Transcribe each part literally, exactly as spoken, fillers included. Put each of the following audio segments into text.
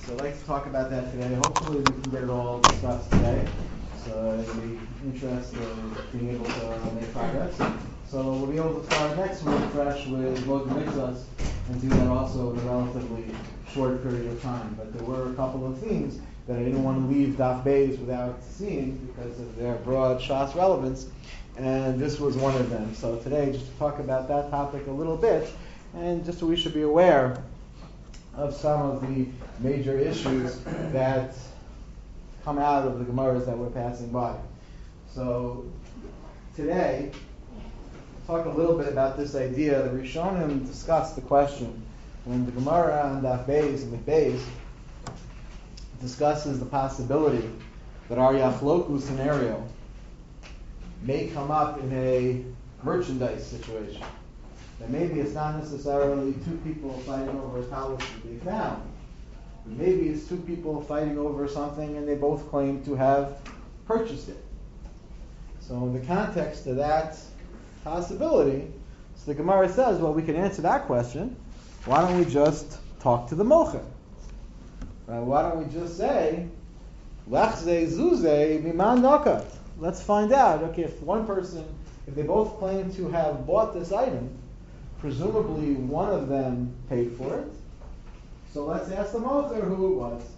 So I'd like to talk about that today. Hopefully we can get it all discussed today. So in the interest of being able to make progress. So we'll be able to start next week fresh with both the mitzvahs and do that also in a relatively short period of time. But there were a couple of themes that I didn't want to leave Daf Beis without seeing because of their broad Shas relevance, and this was one of them. So today, just to talk about that topic a little bit, and just so we should be aware of some of the major issues that come out of the Gemaras that we're passing by. So today, talk a little bit about this idea. The Rishonim discussed the question when the Gemara on Daf Beis and the Beis discusses the possibility that our Yachloku scenario may come up in a merchandise situation. That maybe it's not necessarily two people fighting over a talus that they found, but maybe it's two people fighting over something and they both claim to have purchased it. So in the context of that possibility, so the Gemara says, well, we can answer that question. Why don't we just talk to the mocher? Right? Why don't we just say, Lechze zuze miman nakat? Let's find out. Okay, if one person, if they both claim to have bought this item, presumably one of them paid for it. So let's ask the mocher who it was.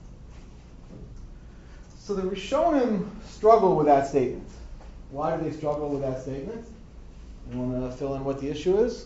So the Rishonim struggle with that statement. Why do they struggle with that statement? You want to fill in what the issue is?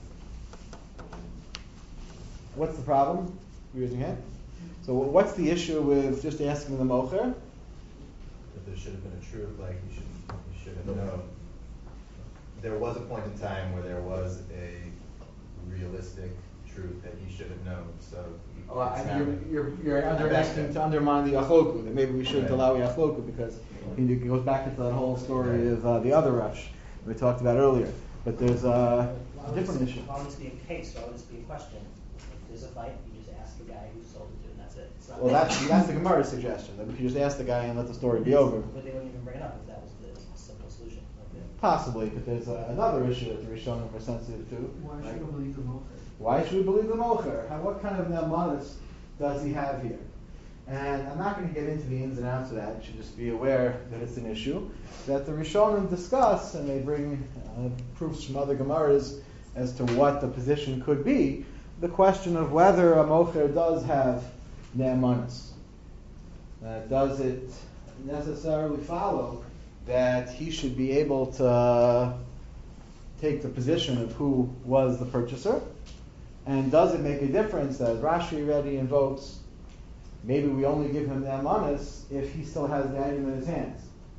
What's the problem? You're raising your hand. So what's the issue with just asking the mocher? That there should have been a truth, like you should, you should have known. There was a point in time where there was a realistic truth that he should have known. So you, oh, I, you're, you're, you're under asking to undermine the Yachloku, that maybe we shouldn't right. allow Yachloku because it goes back into that whole story right. of uh, the other rush we talked about earlier. But there's uh, a different issue. Why would this be a case? Why would this be a question? If there's a fight, you just ask the guy who sold it to, and that's it. It's not well, that's, that's the Gemara's suggestion, that we could just ask the guy and let the story be over. But they wouldn't even bring it up if that was the simple solution. Okay. Possibly, but there's uh, another issue that the Rishonim are sensitive to. Why should right? we believe the mocher? Why should we believe the mocher? How, what kind of nemanis does he have here? And I'm not going to get into the ins and outs of that. You should just be aware that it's an issue that the Rishonim discuss, and they bring uh, proofs from other Gemaras as to what the position could be. The question of whether a mocher does have ne'emanis. Uh, does it necessarily follow that he should be able to take the position of who was the purchaser? And does it make a difference that Rashi already invokes, maybe we only give him ne'emanis if he still has the item in his hands?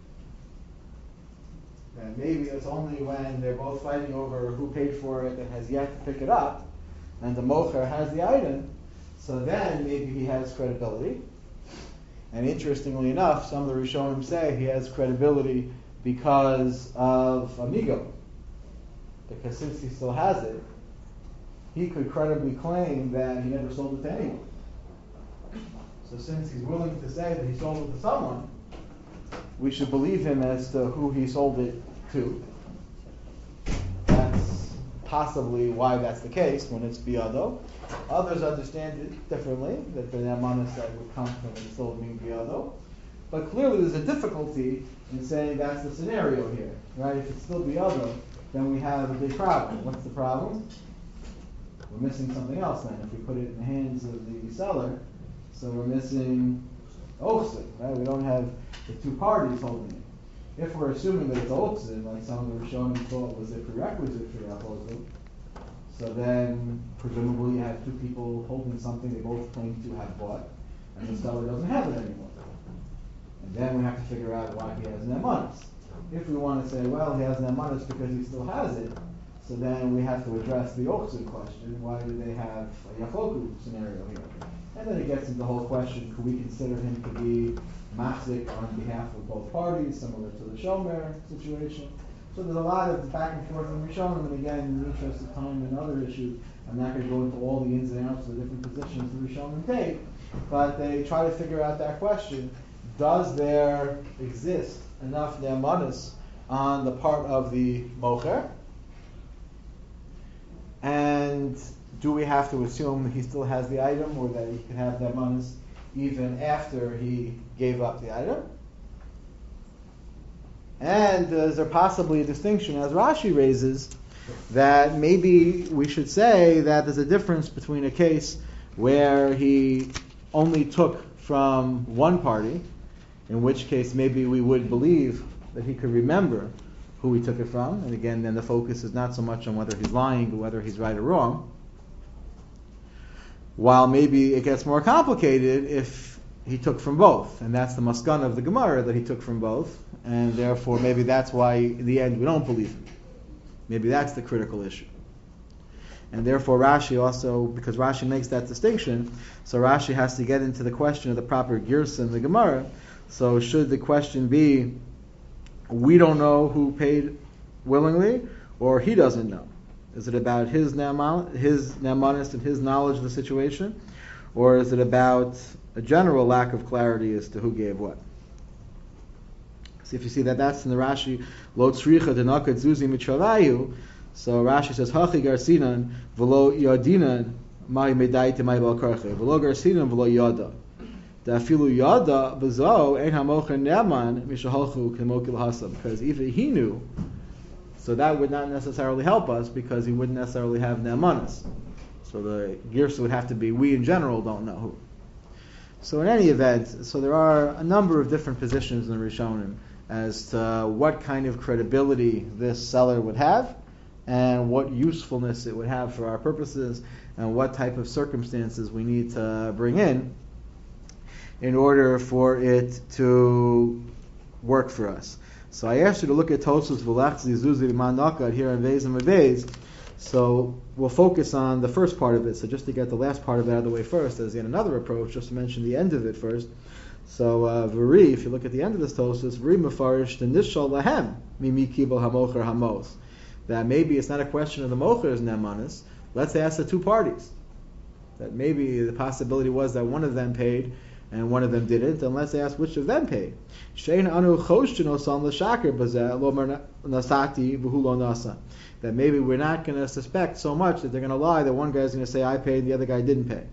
And maybe it's only when they're both fighting over who paid for it and has yet to pick it up, and the mocher has the item, so then maybe he has credibility. And interestingly enough, some of the Rishonim say he has credibility because of Amigo. Because since he still has it, he could credibly claim that he never sold it to anyone. So since he's willing to say that he sold it to someone, we should believe him as to who he sold it to. That's possibly why that's the case when it's biyado. Others understand it differently, that the ne'emanis that would come from it sold being biyado. But clearly there's a difficulty in saying that's the scenario here. Right? If it's still biyado, then we have a big problem. What's the problem? We're missing something else then. If we put it in the hands of the seller, so we're missing ochsin, right? We don't have the two parties holding it. If we're assuming that it's ochsin, like some of the Rishonim thought was a prerequisite for Yachloku, so then presumably you have two people holding something they both claim to have bought, and the seller doesn't have it anymore. And then we have to figure out why he has ne'emanis. If we want to say, well, he has ne'emanis because he still has it, so then we have to address the ochsin question. Why do they have a Yachloku scenario here? And then it gets into the whole question, could we consider him to be machzik on behalf of both parties, similar to the shomer situation? So there's a lot of back and forth in Rishonim, and again, in the interest of time and other issues, I'm not going to go into all the ins and outs of the different positions the Rishonim take, but they try to figure out that question. Does there exist enough ne'emanis on the part of the mocher? And do we have to assume that he still has the item, or that he can have the manas even after he gave up the item? And uh, is there possibly a distinction, as Rashi raises, that maybe we should say that there's a difference between a case where he only took from one party, in which case maybe we would believe that he could remember who he took it from, and again then the focus is not so much on whether he's lying but whether he's right or wrong, while maybe it gets more complicated if he took from both, and that's the maskana of the Gemara, that he took from both, and therefore maybe that's why in the end we don't believe him. Maybe that's the critical issue. And therefore Rashi also, because Rashi makes that distinction, so Rashi has to get into the question of the proper girsa in the Gemara. So should the question be, we don't know who paid willingly, or he doesn't know? Is it about his naman, his namanis and his knowledge of the situation, or is it about a general lack of clarity as to who gave what? So if you see that that's in the Rashi, lo tzricha denakad zuzi mitravayu. So Rashi says, hachi garsinan v'lo yadinan mai medai temai bal karche v'lo garsinan v'lo yada. Dafilu yada b'zo ein hamocher neman mishahalchu kemokil hasam. Because even he knew, so that would not necessarily help us because he wouldn't necessarily have ne'amanas. So the girsa would have to be, we in general don't know who. So in any event, so there are a number of different positions in the Rishonim as to what kind of credibility this seller would have, and what usefulness it would have for our purposes, and what type of circumstances we need to bring in in order for it to work for us. So I asked you to look at Tosfos V'lachzi Zuzi V'man here in Vez and Vez. So we'll focus on the first part of it. So just to get the last part of it out of the way first, there's yet another approach, just to mention the end of it first. So uh, V'ri, if you look at the end of this Tosfos, V'ri Mefarish Nishal Lahem Mimi Kibel Hamocher Hamos. That maybe it's not a question of the Mocher's Nemanis. Let's ask the two parties. That maybe the possibility was that one of them paid and one of them didn't, and let's ask which of them paid. Shein anu choshino sam l'shaker bazeh lo nasati v'hu lo nasa. That maybe we're not going to suspect so much that they're going to lie that one guy's going to say I paid and the other guy didn't pay.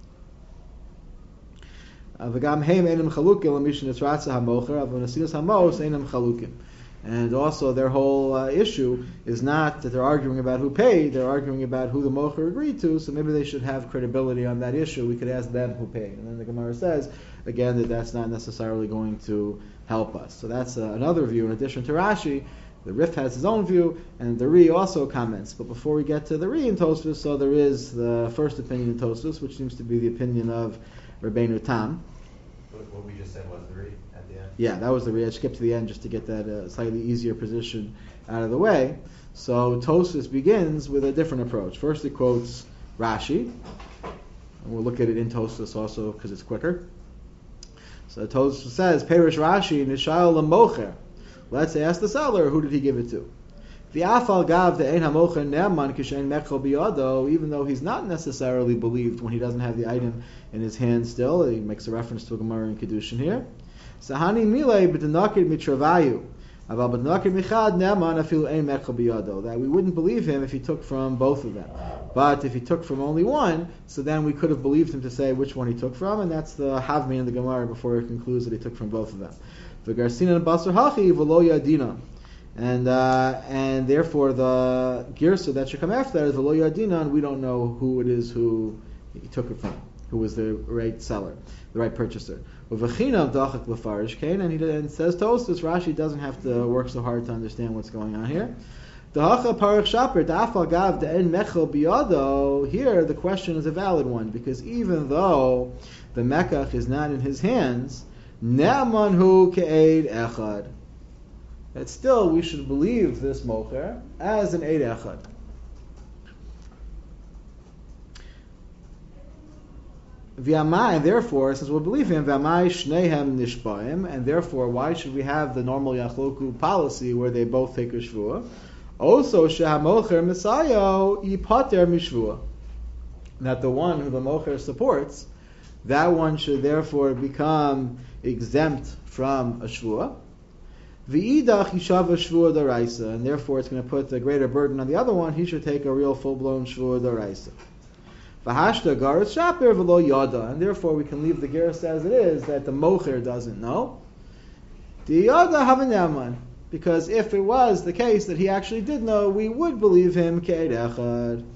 V'gam heim einam chalukim l'mishin etzratza hamocher avonasinas hamos einam chalukim. And also their whole uh, issue is not that they're arguing about who paid, they're arguing about who the mocher agreed to, so maybe they should have credibility on that issue. We could ask them who paid. And then the Gemara says, again, that that's not necessarily going to help us. So that's uh, another view in addition to Rashi. The Rif has his own view, and the Ri also comments. But before we get to the Ri in Tosfos, so there is the first opinion in Tosfos, which seems to be the opinion of Rabbeinu Tam. What we just said was the Ri at the end? Yeah, that was the Ri. I skipped to the end just to get that uh, slightly easier position out of the way. So Tosfos begins with a different approach. First he quotes Rashi, and we'll look at it in Tosfos also because it's quicker. So Tosfos says, Perish Rashi Nishal L'mocher. Let's ask the seller, who did he give it to? V'afal gav de'ein hamocher ne'aman kishein mechol biyado, even though he's not necessarily believed when he doesn't have the item in his hand still. He makes a reference to a Gemara in Kedushin here. Sahani milei b'denakid mitravayu. Aval b'denakid michad ne'aman afilu ein mechol biyado. That we wouldn't believe him if he took from both of them. But if he took from only one, so then we could have believed him to say which one he took from, and that's the Havmi in the Gemara before it concludes that he took from both of them. V'garsina basar hachi v'lo yadina. And uh, and therefore the girsa that should come after that is v'lo yadina, and we don't know who it is who he took it from, who was the right seller, the right purchaser. V'vachina dachak l'farish kain, and he and says Tosfos, Rashi doesn't have to work so hard to understand what's going on here. Dahacha parach shaper da'afal gav de'en mechel biyado. Here the question is a valid one, because even though the mekach is not in his hands, ne'aman hu ke'eid echad, that still we should believe this mocher as an eid echad. V'amai, and therefore, since we'll believe him, v'amai shnehem nishbaim, and therefore, why should we have the normal yachloku policy where they both take a shvua? Also, shehamocher misayo yipater mishvua, that the one who the mocher supports, that one should therefore become exempt from a shvua. V'idach yishava shvua daraisa, and therefore it's going to put a greater burden on the other one. He should take a real full-blown shvua daraisa. V'hashta garas shaper v'lo yada, and therefore we can leave the gerus as it is, that the mocher doesn't know. The yada havenaman, because if it was the case that he actually did know, we would believe him ke'ed echad.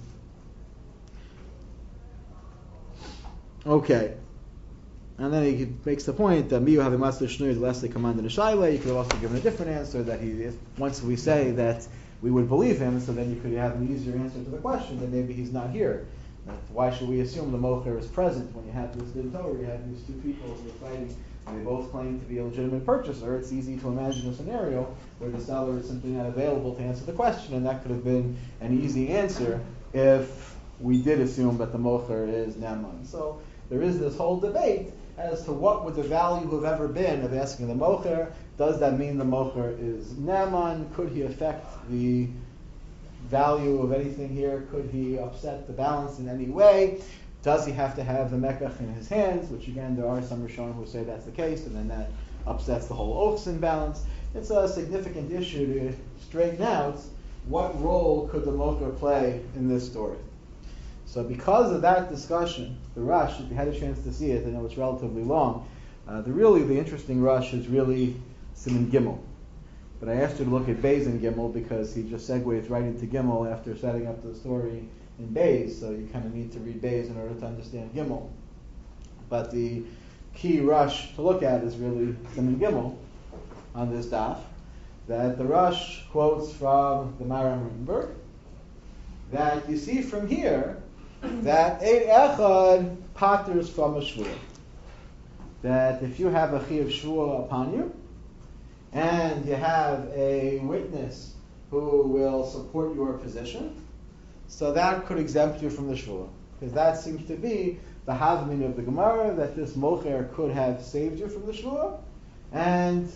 Okay. And then he makes the point that miyu having master shnui the less they commanded a shaila. You could have also given a different answer that he, if, once we say that we would believe him, so then you could have an easier answer to the question that maybe he's not here. That why should we assume the mocher is present when you have this din Torah, you have these two people who are fighting and they both claim to be a legitimate purchaser? It's easy to imagine a scenario where the seller is simply not available to answer the question, and that could have been an easy answer if we did assume that the mocher is Naaman. So there is this whole debate as to what would the value have ever been of asking the mocher. Does that mean the mocher is Naaman? Could he affect the value of anything here? Could he upset the balance in any way? Does he have to have the mekach in his hands? Which again, there are some Rishonim who say that's the case, and then that upsets the whole ochsin balance. It's a significant issue to straighten out what role could the mocher play in this story. So because of that discussion, the Rush, if you had a chance to see it, I know it's relatively long, uh, the really, the interesting Rush is really Siman Gimel. But I asked you to look at Beis and Gimel because he just segues right into Gimel after setting up the story in Beis, so you kind of need to read Beis in order to understand Gimel. But the key Rush to look at is really Siman Gimel on this daf, that the Rush quotes from the Maram Rutenberg, that you see from here that Eid Echad patters from a shvua. That if you have a chi of shvua upon you, and you have a witness who will support your position, so that could exempt you from the shvua. Because that seems to be the havmin of the Gemara, that this mocher could have saved you from the shvua, and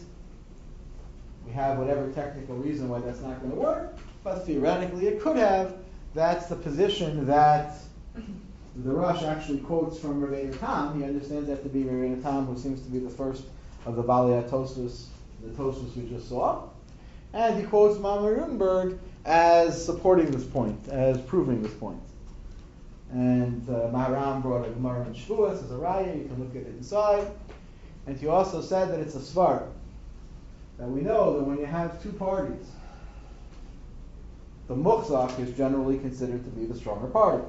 we have whatever technical reason why that's not going to work, but theoretically it could have. That's the position that the Rush actually quotes from Rebbeinu Tam. He understands that to be Rebbeinu Tam, who seems to be the first of the Balei HaTosfos, the Tosfos we just saw. And he quotes Maamar Rutenberg as supporting this point, as proving this point. And uh, Maharam brought a Gemara in Shavuos as a raya. You can look at it inside. And he also said that it's a svar. That we know that when you have two parties, the muchzak is generally considered to be the stronger party.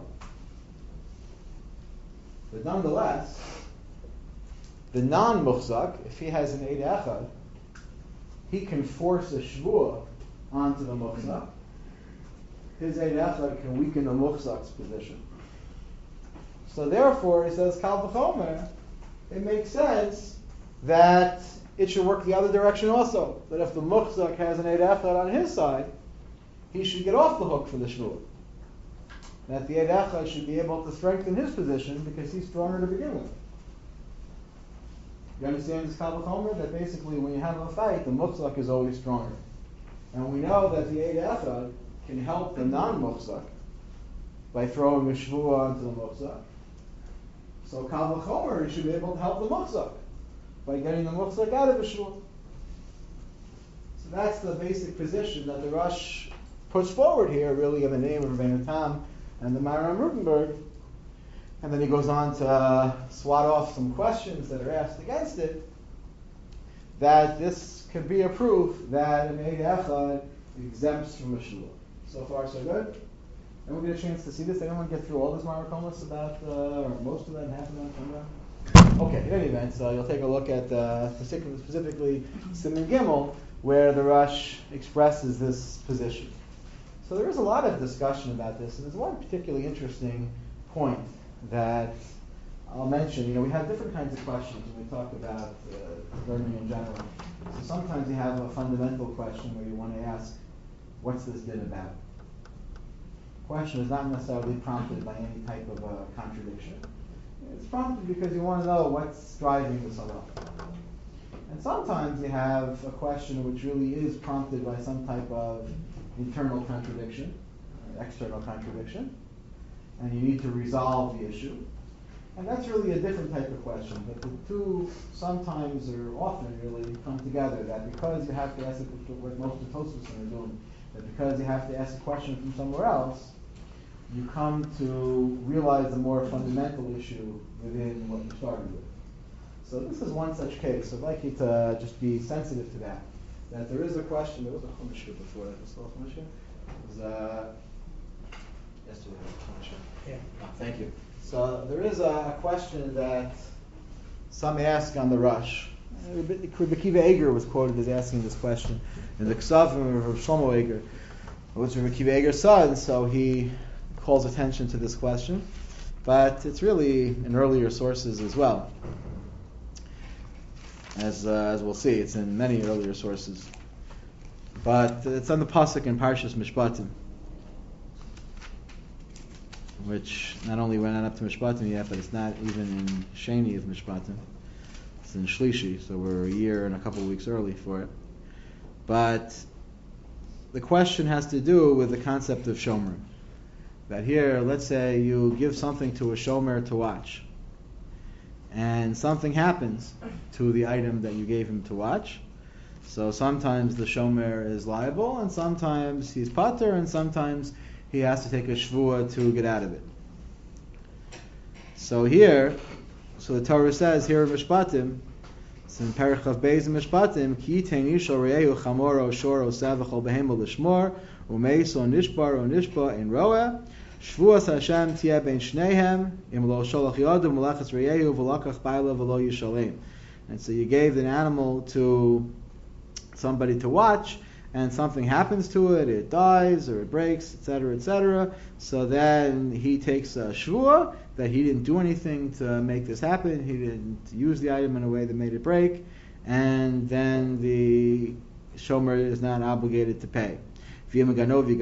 But nonetheless, the non-muchzak, if he has an Eid Echad, he can force a shvua onto the muchzak. His Eid Echad can weaken the muchzak's position. So therefore, he says, Kal v'chomer, it makes sense that it should work the other direction also. That if the muchzak has an Eid Echad on his side, he should get off the hook for the shvua. That the Eid Echad should be able to strengthen his position because he's stronger to begin with. You understand this Kal v'chomer? That basically when you have a fight, the muchzak is always stronger. And we know that the Eid Echad can help the non-muchzak by throwing a shvua onto the muchzak. So Kal v'chomer, he should be able to help the muchzak by getting the muchzak out of a shvua. So that's the basic position that the Rush puts forward here, really in the name of Rebbeinu Tam and the Maharam Rutenberg. And then he goes on to uh, swat off some questions that are asked against it, that this could be a proof that an Eid Echad exempts from a shvua. So far, so good? Anyone get a chance to see this? Anyone get through all this Marakomas about, uh, or most of them, half of them, some of them? Okay, in any event, so you'll take a look at uh, specifically, specifically Siman Gimel, where the Rush expresses this position. So there is a lot of discussion about this, and there's one particularly interesting point that I'll mention. You know, we have different kinds of questions when we talk about uh, learning in general. So sometimes you have a fundamental question where you want to ask, what's this din about? The question is not necessarily prompted by any type of uh, contradiction. It's prompted because you want to know what's driving this halacha. And sometimes you have a question which really is prompted by some type of internal contradiction, or external contradiction, and you need to resolve the issue. And that's really a different type of question, but the two sometimes or often really come together, that because you have to ask it, what most of the Tosfos are doing, that because you have to ask a question from somewhere else, you come to realize the more fundamental issue within what you started with. So this is one such case. I'd like you to just be sensitive to that. That there is a question. There was a chumash here before. That was still a chumash here. It was uh, yesterday. There was a chumash here. Yeah. Oh, thank you. So there is a question that some ask on the Rush. Rabbi Akiva Eger was quoted as asking this question in the Ksavim of Rav Shlomo Eger, which Rabbi Akiva Eger's son. So he calls attention to this question, but it's really in earlier sources as well. As uh, as we'll see, it's in many earlier sources, but it's on the pasuk in Parshas Mishpatim, which not only went on up to Mishpatim yet, but it's not even in Sheni of Mishpatim. It's in Shlishi, so we're a year and a couple of weeks early for it. But the question has to do with the concept of shomer. That here, let's say you give something to a shomer to watch, and something happens to the item that you gave him to watch. So sometimes the shomer is liable, and sometimes he's pater, and sometimes he has to take a shvuah to get out of it. So here, so the Torah says here in Mishpatim, it's in Perich Chav Beis in Mishpatim, Ki tein isho re'ehu chamoro shor osav v'chol behemo l'shmor, u'meiso nishbar o nishba in roeh, shvuas Hashem tiyeh ben shneihem, im lo sholach yodum v'lachas re'ehu v'lakach baila v'lo yishalem. And so you gave an animal to somebody to watch, and something happens to it, it dies or it breaks, et cetera, et cetera. So then he takes a shvuah that he didn't do anything to make this happen, he didn't use the item in a way that made it break, and then the shomer is not obligated to pay. And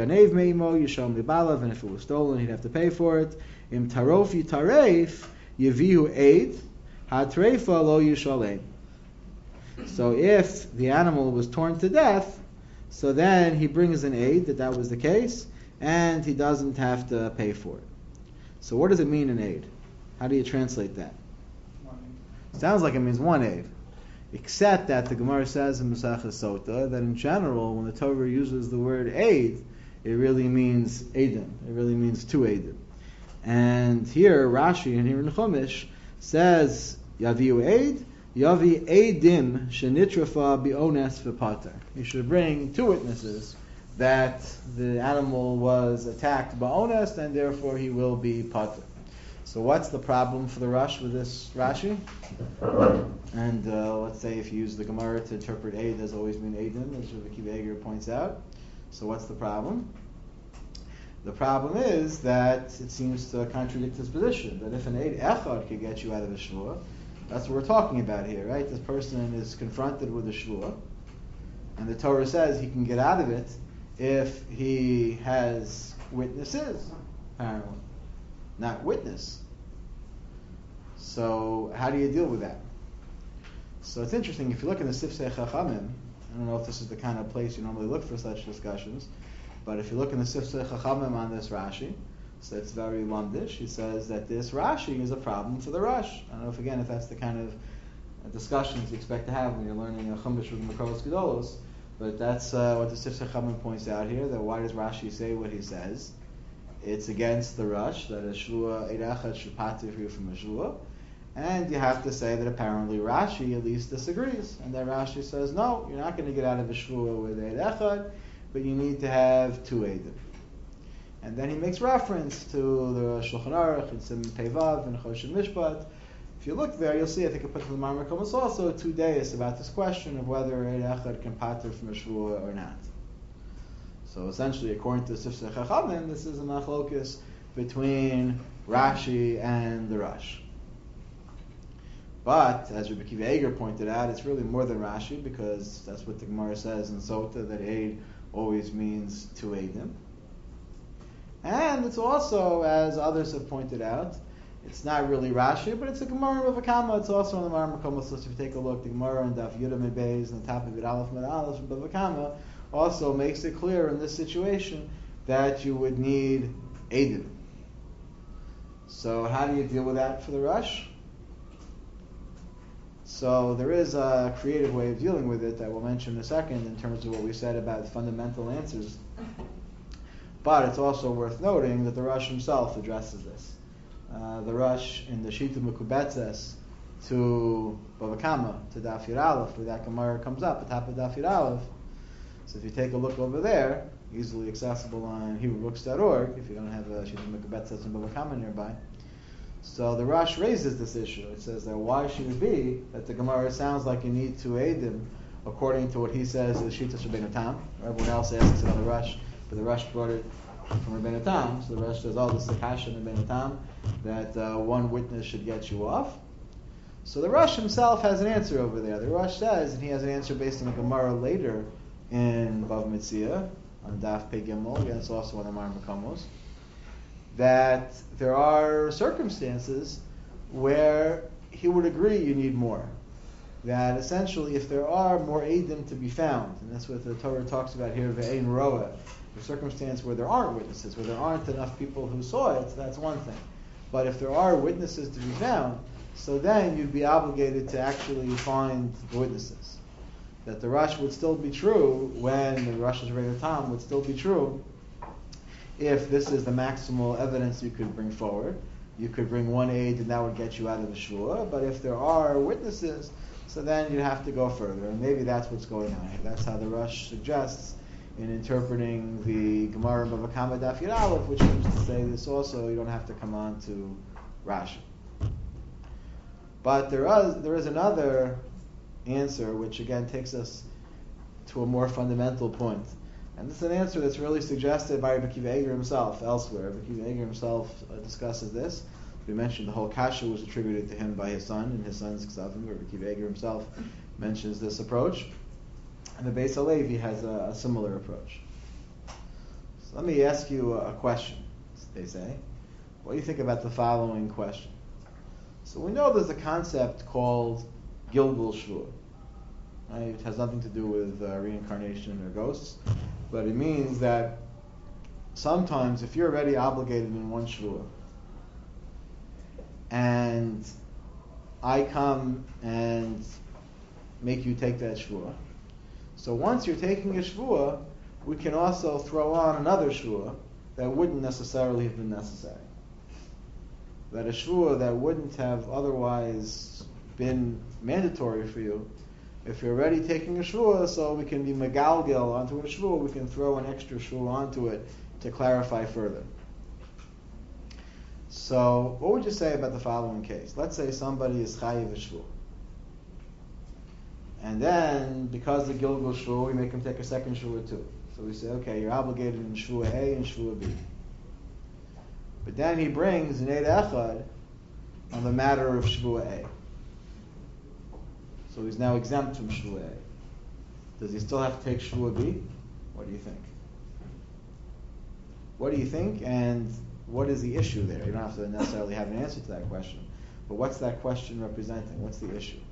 if it was stolen, he'd have to pay for it. Im tarof yitaref yevihu eid hatreifa lo yishalem. So if the animal was torn to death, so then he brings an aid that that was the case, and he doesn't have to pay for it. So what does it mean, an aid? How do you translate that? Sounds like it means one aid. Except that the Gemara says in Masechah Sota that in general, when the Torah uses the word aid, it really means eidim. It really means two eidim. And here, Rashi, and here in Chumash, says, Yaviu aid, Yavi eidim shenitrafa biones v'pater. You should bring two witnesses that the animal was attacked by honest, and therefore he will be pater. So what's the problem for the Rush with this Rashi? And uh, let's say if you use the Gemara to interpret aid, does always mean eidim, as Rabbi Akiva Eger points out. So what's the problem? The problem is that it seems to contradict his position, that if an aid echad could get you out of a shvuah, that's what we're talking about here, right? This person is confronted with a shvuah, and the Torah says he can get out of it if he has witnesses, apparently. Not witness. So how do you deal with that? So it's interesting, if you look in the Sifsei Chachamim, I don't know if this is the kind of place you normally look for such discussions, but if you look in the Sifsei Chachamim on this Rashi, so it's very lumdish, he says that this Rashi is a problem for the Rush. I don't know if, again, if that's the kind of discussions you expect to have when you're learning a Chumash with Makros Gedolos, but that's uh, what the Sifsei Chachamim points out here, that why does Rashi say what he says? It's against the Rush, that a shvuah eid echad should pater you from a shvuah, and you have to say that apparently Rashi at least disagrees, and that Rashi says no, you're not going to get out of a shvuah with eid echad, but you need to have two eidim. And then he makes reference to the Shulchan Aruch and Sim Pevav and Choshen Mishpat. If you look there, you'll see, I think it puts in the Marmar Komas also two days about this question of whether eid echad can pater from a shvuah or not. So essentially, according to Sifsei Chachamim, this is a machlokus between Rashi and the Rush. But, as Rabbi Akiva Eger pointed out, it's really more than Rashi, because that's what the Gemara says in Sota, that aid always means two eidim. And it's also, as others have pointed out, it's not really Rashi, but it's a Gemara of a Kama. It's also in the Marmar Komas. So if you take a look, the Gemara in Daf Yudam Beis, on the top of it, Aleph Med Aleph, from Bava Kama, also makes it clear in this situation that you would need eidim. So how do you deal with that for the Rush? So there is a creative way of dealing with it that we'll mention in a second in terms of what we said about fundamental answers. But it's also worth noting that the Rosh himself addresses this. Uh, the Rosh in the Shita Mekubetzes to Bava Kama, to Daf Yud Aleph, where that Gemara comes up at top of Daf Yud Aleph. So if you take a look over there, easily accessible on Hebrew Books dot org, if you don't have a Shita Mekubetzes and Bava Kama nearby. So the Rosh raises this issue. It says that why should it be that the Gemara sounds like you need to aid him according to what he says is Shita Rabbeinu Tam. Everyone else asks about the Rosh, but the Rosh brought it from Rabbeinu Tam. So the Rosh says, oh, this is a kasha in Rabbeinu Tam, that uh, one witness should get you off. So the Rosh himself has an answer over there. The Rosh says, and he has an answer based on the Gemara later in Bav Metzia, on Daf Pei Gimel, again it's also on the Mar Makamos, that there are circumstances where he would agree you need more. That essentially, if there are more Eidim to be found, and that's what the Torah talks about here, Ve'ein Roa, the circumstance where there aren't witnesses, where there aren't enough people who saw it, that's one thing. But if there are witnesses to be found, so then you'd be obligated to actually find the witnesses. That the Rosh would still be true when the Rosh's Rebbeinu Tam would still be true if this is the maximal evidence you could bring forward. You could bring one aid and that would get you out of the shua. But if there are witnesses, so then you have to go further. And maybe that's what's going on here. That's how the Rosh suggests in interpreting the Gemara of Bava Kama Daf Yud Aleph, which seems to say this also, you don't have to come on to Rashi. But there is, there is another answer which again takes us to a more fundamental point. And this is an answer that's really suggested by Rabbi Akiva Eiger himself elsewhere. Rabbi Akiva Eiger himself uh, discusses this. We mentioned the whole kasha was attributed to him by his son and his son's Ksavim. Rabbi Akiva Eiger himself mentions this approach. And the Beis HaLevi has a, a similar approach. So let me ask you a, a question, they say. What do you think about the following question? So we know there's a concept called Gilgul Shvua. Right? It has nothing to do with uh, reincarnation or ghosts, but it means that sometimes if you're already obligated in one Shvua, and I come and make you take that Shvua, so once you're taking a Shvua, we can also throw on another Shvua that wouldn't necessarily have been necessary. That a Shvua that wouldn't have otherwise been mandatory for you, if you're already taking a Shvua, so we can be megalgel onto a Shvua, we can throw an extra Shvua onto it to clarify further. So, what would you say about the following case? Let's say somebody is chayiv a Shvua. And then, because of the Gilgul Shvua, we make him take a second Shvua too. So we say, okay, you're obligated in Shvua A and Shvua B. But then he brings an Eid Echad on the matter of Shvua A. So he's now exempt from Shvua A. Does he still have to take Shvua B? What do you think? What do you think, and what is the issue there? You don't have to necessarily have an answer to that question. But what's that question representing? What's the issue?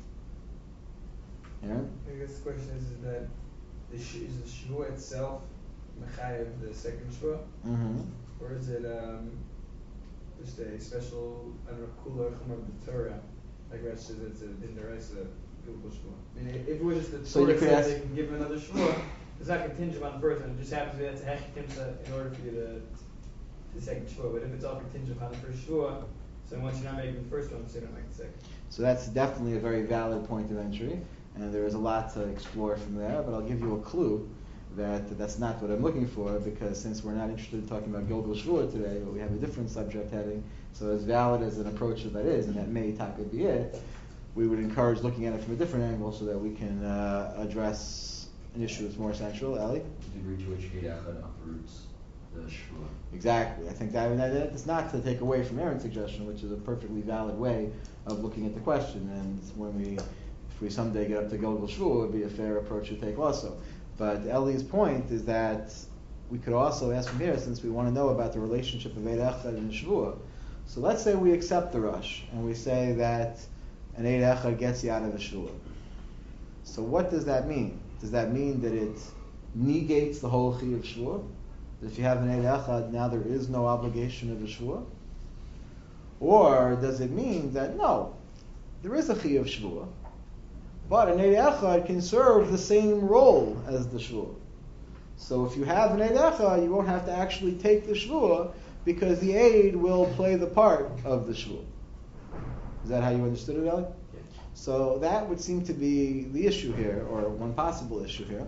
Aaron? I guess the question is, is that the sh- is the Shvua itself mechayev the second Shvua? Mm-hmm. Or is it um, just a special, I don't know, kula chumar b'Torah, like Rashi says it's a din deraisa gilgul shvua. I mean, if it was just the So Torah you could says ask- they can give him another shvua, it's not contingent on the first one. It just happens to be that's a hech timsa in order for you to the second shvua. But if it's all contingent upon the first shvua, so once you're not making the first one, so you don't make the second. So that's definitely a very valid point of entry, and there is a lot to explore from there, but I'll give you a clue that that's not what I'm looking for, because since we're not interested in talking about Gilgul Shvua today, but we have a different subject heading, so as valid as an approach as that is, and that may taka be it, we would encourage looking at it from a different angle so that we can uh, address an issue that's more central. Ellie? The degree to which Eid Echad uproots the Shvua. Exactly. I think that, I mean, that it's not to take away from Aaron's suggestion, which is a perfectly valid way of looking at the question, and when we, if we someday get up to Gilgul Shvua, it would be a fair approach to take also. But Ellie's point is that we could also ask from here, since we want to know about the relationship of Eid Echad and Shvua. So let's say we accept the Rosh, and we say that an Eid Echad gets you out of a Shvua. So what does that mean? Does that mean that it negates the whole Chi of Shvua? That if you have an Eid Echad, now there is no obligation of a Shvua? Or does it mean that no, there is a Chi of Shvua, but an Eid Echad can serve the same role as the Shvua. So if you have an Eid Echad, you won't have to actually take the Shvuah, because the aid will play the part of the Shvuah. Is that how you understood it, Eli? Yes. So that would seem to be the issue here, or one possible issue here,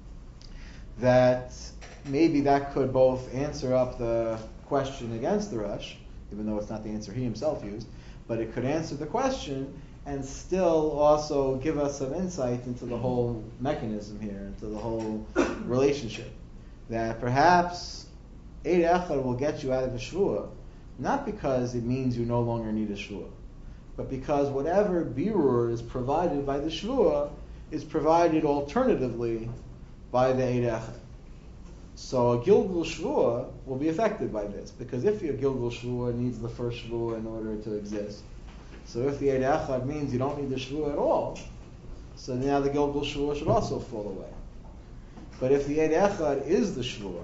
that maybe that could both answer up the question against the Rush, even though it's not the answer he himself used, but it could answer the question and still also give us some insight into the whole mechanism here, into the whole relationship. That perhaps Eid Echad will get you out of a Shvuah, not because it means you no longer need a Shvuah, but because whatever birur is provided by the Shvuah is provided alternatively by the Eid Echad. So a Gilgul Shvuah will be affected by this, because if your Gilgul Shvuah needs the first Shvuah in order to exist, so if the Eid Echad means you don't need the Shvuah at all, so now the Gilgul Shvuah should also fall away. But if the Eid Echad is the Shvuah,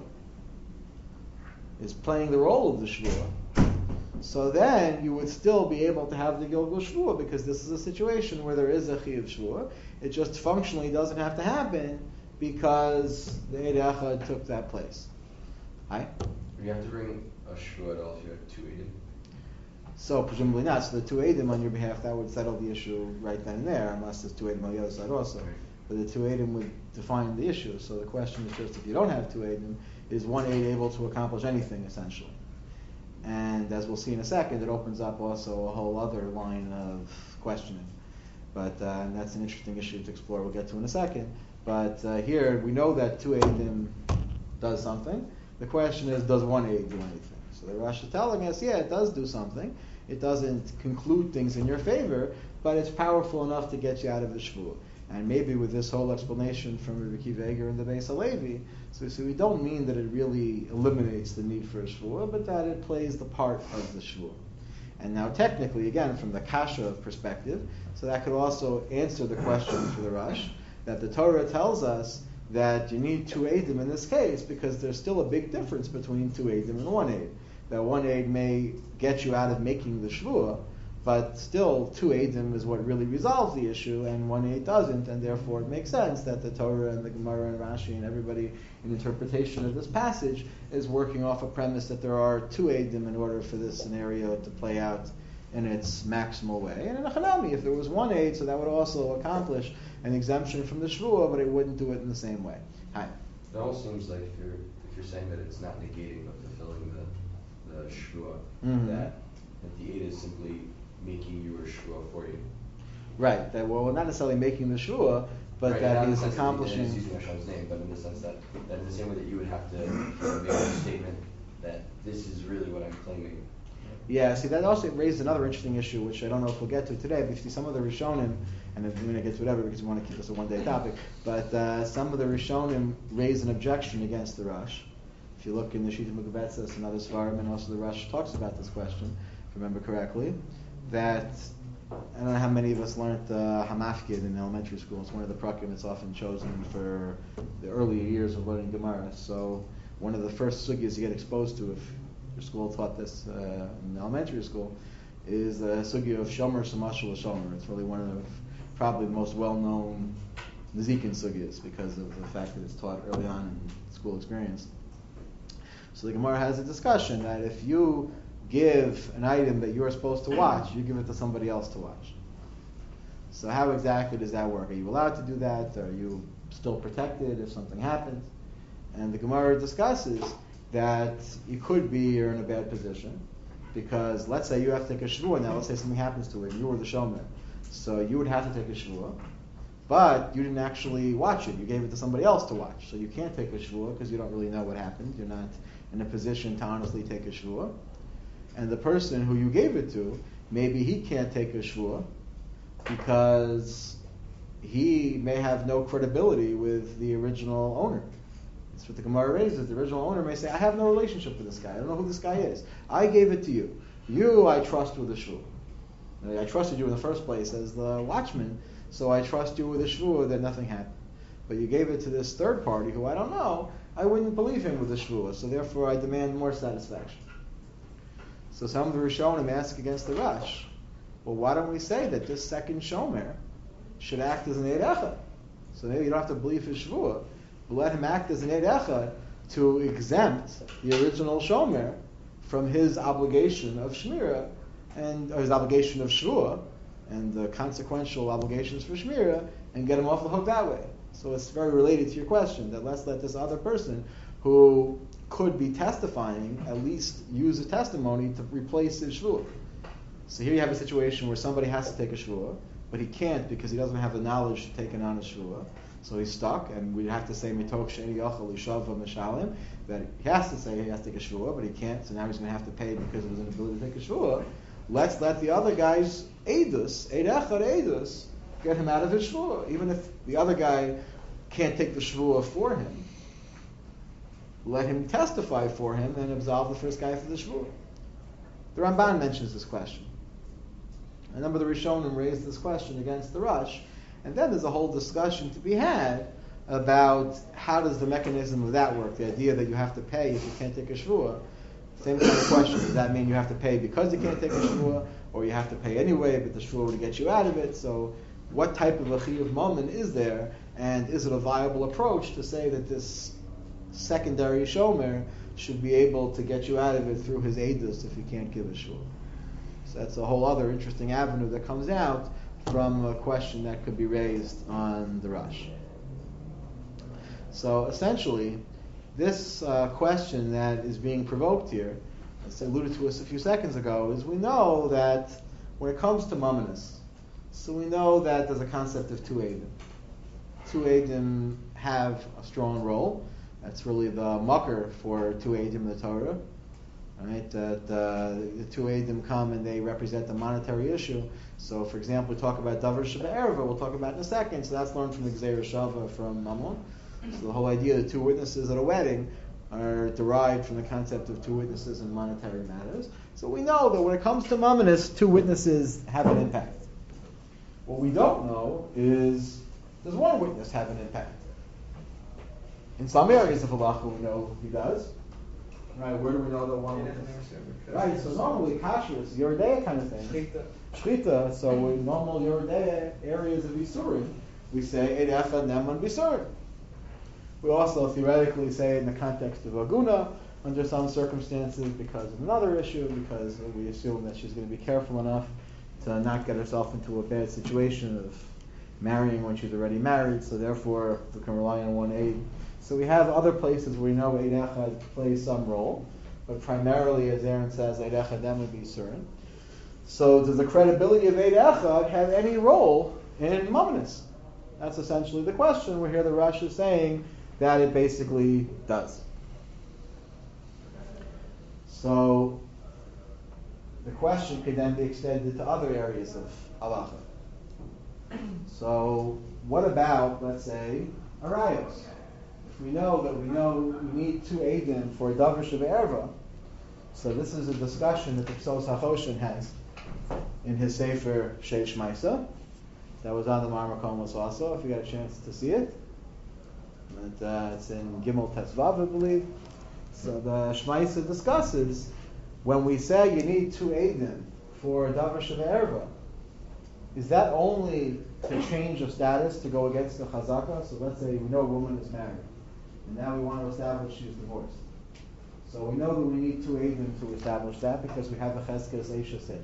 is playing the role of the Shvuah, so then you would still be able to have the Gilgul Shvuah, because this is a situation where there is a Chiyuv Shvuah. It just functionally doesn't have to happen because the Eid Echad took that place. Hi? You have to bring a shvuah at all if you have two Eidim? So presumably not. So the two Eidim on your behalf, that would settle the issue right then and there, unless there's two Eidim on the other side also. Right. But the two Eidim would define the issue. So the question is just, if you don't have two Eidim, is one Eid able to accomplish anything, essentially? And as we'll see in a second, it opens up also a whole other line of questioning. But uh, and that's an interesting issue to explore. We'll get to in a second. But uh, here we know that two Eidim does something. The question is, does one Eid do anything? So the Rosh is telling us, yeah, it does do something. It doesn't conclude things in your favor, but it's powerful enough to get you out of the Shvuah. And maybe with this whole explanation from Rabbi Akiva Eiger and the Beis Halevi, so, so we don't mean that it really eliminates the need for a Shvuah, but that it plays the part of the Shvuah. And now technically, again, from the Kasha perspective, so that could also answer the question for the Rosh, that the Torah tells us that you need two Eidim in this case, because there's still a big difference between two Eidim and one Eid. That one Eid may get you out of making the Shvuah, but still two Eidim is what really resolves the issue, and one Eid doesn't, and therefore it makes sense that the Torah and the Gemara and Rashi and everybody in interpretation of this passage is working off a premise that there are two Eidim in order for this scenario to play out in its maximal way. And in a Hanami, if there was one Eid, so that would also accomplish an exemption from the Shvuah, but it wouldn't do it in the same way. Hi. It almost seems like if you're if you're saying that it's not negating but fulfilling the the shvuah, Mhm. that that the Eid is simply making your shvuah for you. Right. That well, not necessarily making the Shvuah, but Right, that not in he's the sense that accomplishing. he's using Hashem's name, but in the sense that, that in the same way that you would have to make a statement that this is really what I'm claiming. Yeah, see, that also raised another interesting issue, which I don't know if we'll get to today, but you see some of the Rishonim, and if we're going to get to whatever, because we want to keep this a one-day topic, but uh, some of the Rishonim raise an objection against the Rosh. If you look in the Shita Mugabetzes and other Svarim, and also the Rosh talks about this question, if I remember correctly, that, I don't know how many of us learned uh, Hamafkid in elementary school. It's one of the prakim that's often chosen for the earlier years of learning Gemara. So one of the first sugyas you get exposed to, if your school taught this uh, in elementary school, is the sugya of Shomer Samashal Shomer. It's really one of probably the most well-known Nezikin sugyas because of the fact that it's taught early on in school experience. So the Gemara has a discussion that if you give an item that you're supposed to watch, you give it to somebody else to watch. So how exactly does that work? Are you allowed to do that? Are you still protected if something happens? And the Gemara discusses that you could be you're in a bad position because let's say you have to take a shvuah now. Let's say something happens to it. You were the shomer, so you would have to take a shvuah, but you didn't actually watch it. You gave it to somebody else to watch, so you can't take a shvuah because you don't really know what happened. You're not in a position to honestly take a shvuah. And the person who you gave it to, maybe he can't take a shvuah because he may have no credibility with the original owner. That's what the Gemara raises. The original owner may say, I have no relationship with this guy. I don't know who this guy is. I gave it to you. You I trust with the shvuah. I trusted you in the first place as the watchman, so I trust you with the shvuah that nothing happened. But you gave it to this third party who I don't know, I wouldn't believe him with the shvuah, so therefore I demand more satisfaction. So some of the Rishonim ask against the Rosh, well, why don't we say that this second shomer should act as an Eid Echad? So maybe you don't have to believe his shvuah, let him act as an Eid Echad to exempt the original Shomer from his obligation of Shmirah, and or his obligation of Shvuah, and the consequential obligations for Shmirah, and get him off the hook that way. So it's very related to your question, that let's let this other person who could be testifying at least use a testimony to replace his Shvuah. So here you have a situation where somebody has to take a Shvuah, but he can't because he doesn't have the knowledge to take it on a Shvuah. So he's stuck, and we'd have to say Mitoch She'eni Yachal Yishava Mishalim, that he has to say he has to take a Shvuah, but he can't, so now he's going to have to pay because of his inability to take a Shvuah. Let's let the other guy's Eidus, Eid Echad Eidus, get him out of his Shvuah. Even if the other guy can't take the Shvuah for him, let him testify for him and absolve the first guy for the Shvuah. The Ramban mentions this question. A number of the Rishonim raised this question against the Rush, and then there's a whole discussion to be had about how does the mechanism of that work, the idea that you have to pay if you can't take a Shvuah. Same kind of question, does that mean you have to pay because you can't take a Shvuah, or you have to pay anyway, but the Shvuah would get you out of it? So what type of a Chiyuv Mammon is there, and is it a viable approach to say that this secondary Shomer should be able to get you out of it through his Eidus if you can't give a Shvuah? So that's a whole other interesting avenue that comes out from a question that could be raised on the Rush. So essentially, this uh, question that is being provoked here, as I alluded to us a few seconds ago, is we know that when it comes to Mamonis, so we know that there's a concept of two Eidim. Two Eidim have a strong role. That's really the mucker for two Eidim in the Torah. Right? That uh, the two Eidim come and they represent a monetary issue. So, for example, we talk about Davar Sheba'erva, we'll talk about it in a second. So that's learned from the Gzeir Shava from Mammon. So the whole idea that two witnesses at a wedding are derived from the concept of two witnesses in monetary matters. So we know that when it comes to Mammonis, two witnesses have an impact. What we don't know is, does one witness have an impact? In some areas of halacha we know he does. Right, where do we know that one witness? Right, so normally kasher is Yeridea kind of thing. Shchita, so in normal Yeridea areas of Isurim, we say Eid Echad Neman Bisurim. We also theoretically say in the context of Aguna, under some circumstances, because of another issue, because we assume that she's going to be careful enough to not get herself into a bad situation of marrying when she's already married, so therefore we can rely on one aid. So we have other places where we know Eid Echad plays some role, but primarily, as Aaron says, Eid Echad Neman Bisurim. So does the credibility of Eid Echad have any role in Mammonis? That's essentially the question. We hear the Rush is saying that it basically does. So the question could then be extended to other areas of halacha. So what about, let's say, arayos? If we know that we know we need two eidim for a davar sheba'erva, so this is a discussion that the Psos HaChoshen has in his Sefer Sheish Maisa. That was on the Marmakomos also, if you got a chance to see it. And, uh, it's in Gimel Tetzvav, I believe. So the Shmaisa discusses, when we say you need two Eidim for Davar Sheba'erva, is that only to change of status to go against the Chazaka? So let's say we know a woman is married, and now we want to establish she's divorced. So we know that we need two Eidim to establish that because we have a Cheskes Eisha Seish.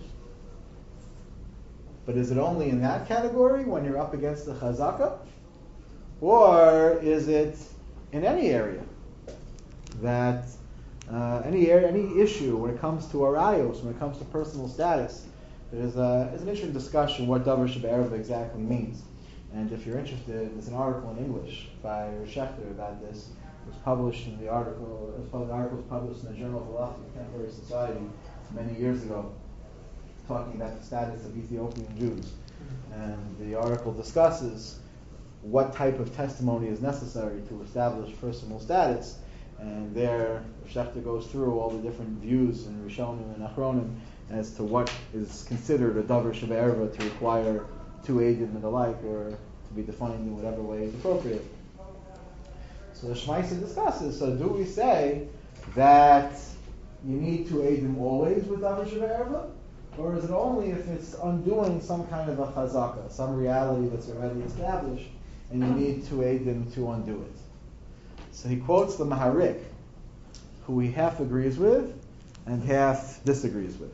But is it only in that category when you're up against the Chazaka? Or is it in any area that uh, any area, any issue when it comes to arayos, when it comes to personal status, there's, a, there's an interesting discussion what Davar Sheba'erva exactly means. And if you're interested, there's an article in English by Schechter about this. It was published in the article. It was, the article was published in the Journal of Halachic Contemporary Society many years ago, talking about the status of Ethiopian Jews. And the article discusses what type of testimony is necessary to establish personal status. And there, Schechter goes through all the different views in Rishonim and Achronim as to what is considered a Davar Sheba'erva to require two Eidim and the like, or to be defined in whatever way is appropriate. So the Shmaisa discusses, so do we say that you need two Eidim always with Davar Sheba'erva? Or is it only if it's undoing some kind of a chazaka, some reality that's already established, and you need two Eidim to undo it? So he quotes the Maharik, who he half agrees with and half disagrees with.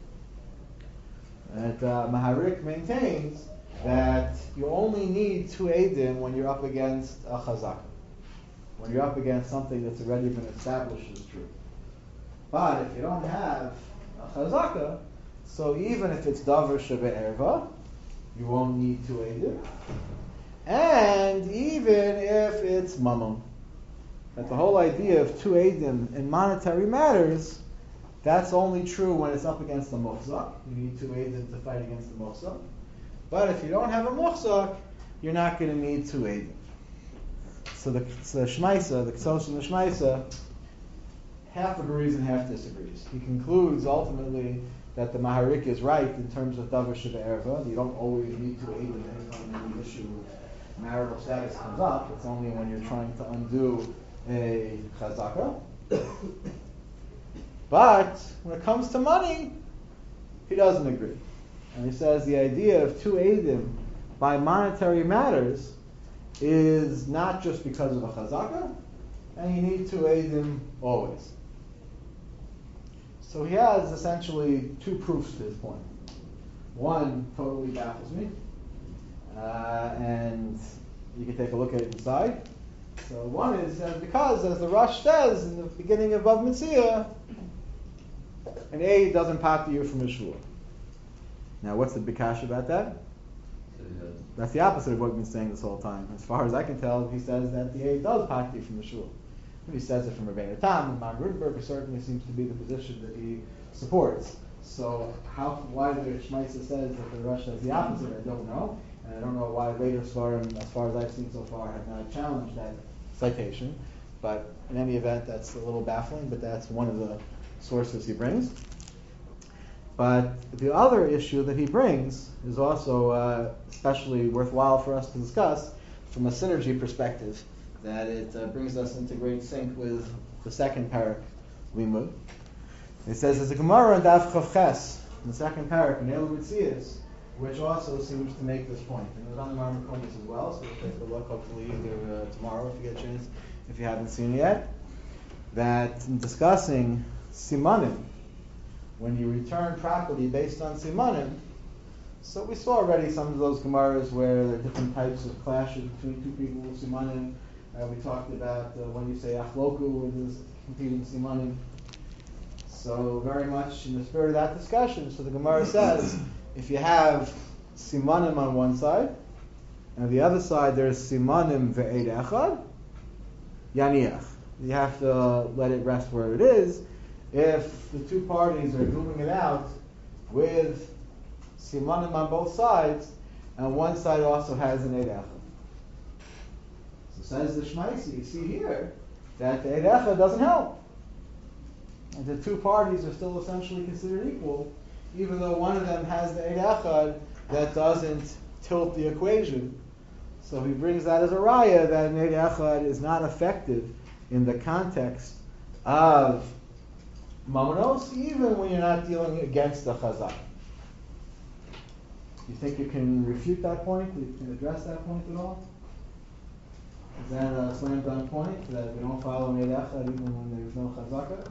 And uh, Maharik maintains that you only need two Eidim when you're up against a Chazaka, when you're up against something that's already been established as true. But if you don't have a Chazaka, so even if it's Davar Shebe'erva, you won't need two Eidim. And even if it's Mammon, that the whole idea of two Eidim in monetary matters, that's only true when it's up against the Muhzak. You need two Eidim to fight against the Muhzak. But if you don't have a Muhzak, you're not going to need two Eidim. So the, so the Shmaisa, the Ksos and the Shmaisa, half agrees and half disagrees. He concludes ultimately that the Maharik is right in terms of Davar Shebe'erva. You don't always need two Eidim anytime the issue of marital status comes up. It's only when you're trying to undo a Chazaka. But when it comes to money, he doesn't agree. And he says the idea of two Eidim by monetary matters is not just because of a Chazaka, and you need two Eidim always. So he has essentially two proofs to his point. One totally baffles me, uh, and you can take a look at it inside. So one is uh, because, as the Rosh says in the beginning of Bav Metzia, an aid doesn't pater you from a shvua. Now, what's the bikash about that? That's the opposite of what we've been saying this whole time. As far as I can tell, he says that the aid does pater you from the shvua. He says it from Rabbeinu Tam, and Magen Rudenberger certainly seems to be the position that he supports. So, how, why the Shmaisa says that the Rosh says the opposite, I don't know. And I don't know why later Svarim, as far as I've seen so far, have not challenged that citation. But in any event, that's a little baffling, but that's one of the sources he brings. But the other issue that he brings is also uh, especially worthwhile for us to discuss from a synergy perspective, that it uh, brings us into great sync with the second parak, Limud. It says there's a Gemara in Daf Chav Ches, in the second parak, in Eilu Mitzias, which also seems to make this point. And it was on the Marmor Komis as well, so we'll take a look hopefully either uh, tomorrow if you get a chance, if you haven't seen it yet. That in discussing Simanim, when you return property based on Simanim, so we saw already some of those Gemaras where there are different types of clashes between two people with Simanim. Uh, we talked about uh, when you say Achloku with his competing Simanim. So very much in the spirit of that discussion, so the Gemara says, if you have Simanim on one side, and on the other side there's Simanim ve'ed echad, Yaniach. You have to let it rest where it is. If the two parties are doing it out with Simanim on both sides, and one side also has an Eid Echad. So says the Shmaisi, you see here, that the Eid Echad doesn't help. And the two parties are still essentially considered equal, even though one of them has the Eid Echad that doesn't tilt the equation. So he brings that as a raya that an Eid Echad is not effective in the context of Mamonos, even when you're not dealing against the Chazak. You think you can refute that point? You can address that point at all? Is that a slam dunk point that we don't follow an Eid Echad even when there's no Chazaka?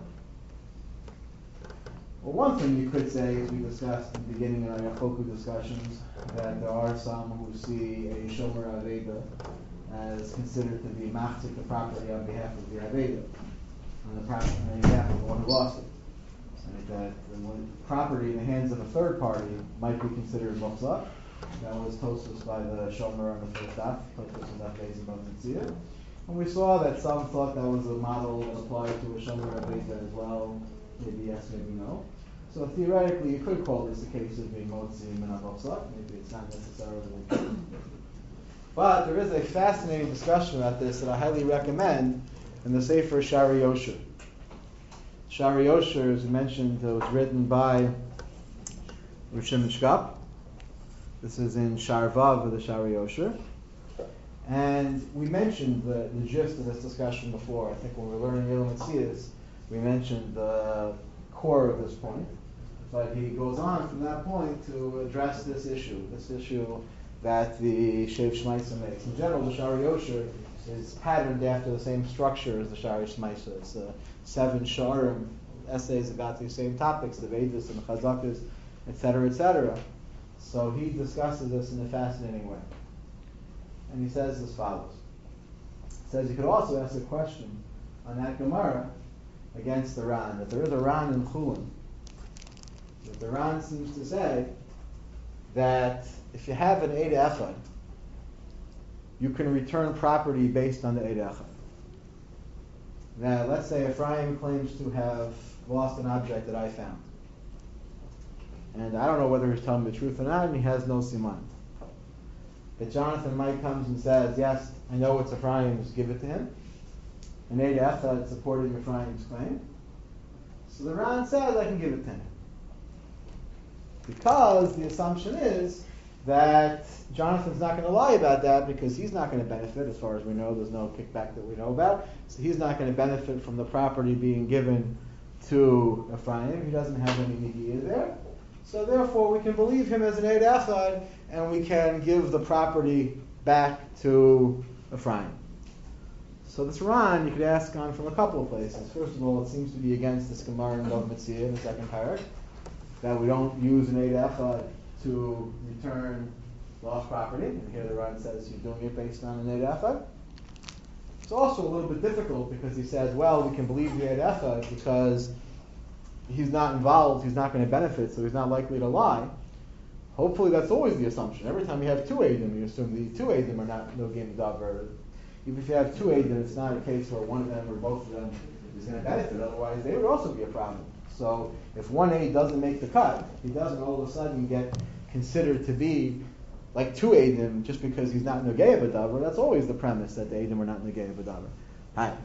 Well, one thing you could say, as we discussed in the beginning of our Yachoku discussions, that there are some who see a Shomer Aveda as considered to be machzik the property on behalf of the Aveda, on the property on behalf of the one who lost it. And that when property in the hands of a third party might be considered muhzak. That was Tosfos by the Shomer on the first daf, Tosfos on that base above Mitzvah. And we saw that some thought that was a model that applied to a Shomer Aveda as well. Maybe yes, maybe no. So theoretically, you could call this a case of being motzim and avosak. Maybe it's not necessarily true. But there is a fascinating discussion about this that I highly recommend in the Sefer Shari Yosher. Shari Yosher, as we mentioned, uh, was written by Rosh Mishkap. This is in Shar Vav of the Shari Yosher. And we mentioned the, the gist of this discussion before. I think when we were learning Eilu Mitzias, we mentioned the core of this point. But he goes on from that point to address this issue, this issue that the Shev Shmaisa makes. In general, the Shari Yosher is patterned after the same structure as the Shari Shmaisa. It's uh, seven Sharim, essays about the same topics, the Vedas and the Chazakas, et cetera, et cetera. So he discusses this in a fascinating way. And he says as follows. He says you could also ask a question on that Gemara against the Ran, that there is a Ran in Chulin. That the Ran seems to say that if you have an Eid Echad, you can return property based on the Eid Echad. Now, let's say Ephraim claims to have lost an object that I found. And I don't know whether he's telling me the truth or not, and he has no siman. But Jonathan Mike comes and says, yes, I know it's Ephraim's, give it to him. And Eid Echad supporting Ephraim's claim. So the Ran says I can give it to him. Because the assumption is that Jonathan's not going to lie about that because he's not going to benefit, as far as we know, there's no kickback that we know about. So he's not going to benefit from the property being given to Ephraim. He doesn't have any negiah there. So therefore we can believe him as an Eid Echad and we can give the property back to Ephraim. So this Ran, you could ask on from a couple of places. First of all, it seems to be against this Gemara in Bava Metzia in the second parak, that we don't use an Eid Echad to return lost property. And here the Ran says you're doing it based on an Eid Echad. It's also a little bit difficult because he says, well, we can believe the Eid Echad because he's not involved, he's not going to benefit, so he's not likely to lie. Hopefully that's always the assumption. Every time you have two Eidim, you assume the two Eidim are not no game davar. Even if you have two Eidim, it's not a case where one of them or both of them is going to benefit. Otherwise, they would also be a problem. So if one Eid doesn't make the cut, he doesn't all of a sudden get considered to be like two Eidim just because he's not Nogei B'davar. That's always the premise that the Eidim are not Nogei B'davar. Hi.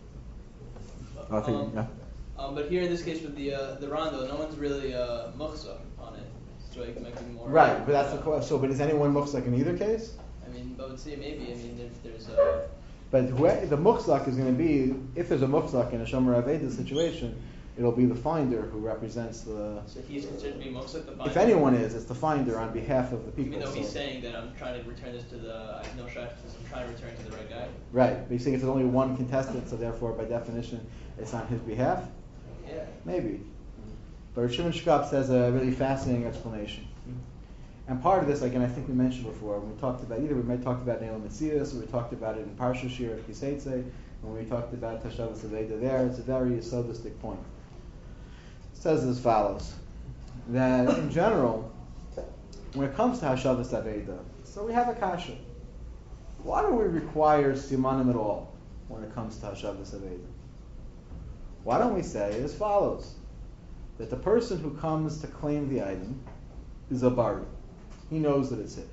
Oh, I think, Um, yeah. Um, but here in this case with the uh, the rondo, no one's really uh, muchsa on it, so it might be more. Right, but that's the question. So, but is anyone muchzak in either case? I mean, but would say maybe. I mean, if there's a. But who, the muchzak is going to be, if there's a muchzak in a shomer aveda situation, it'll be the finder who represents the. So he's considered to be muchsa, the finder. If anyone is, it's the finder on behalf of the people. Even though he's so. saying that I'm trying to return this to the, I have no shot, I'm trying to return to the right guy. Right, but he's saying if there's only one contestant, so therefore by definition it's on his behalf. Yeah. Maybe. But Shimon Shkop says a really fascinating explanation. And part of this, again, I think we mentioned before, when we talked about, either we might talk about Neil Metzias, or we talked about it in Parsha Shir of Kiseitze, when we talked about Tashavas Aveda there, it's a very sodistic point. It says as follows, that in general, when it comes to Hashavas Aveda, so we have a kasha. Why do we require simanim at all when it comes to Hashavas Aveda? Why don't we say as follows, that the person who comes to claim the item is a bari. He knows that it's his.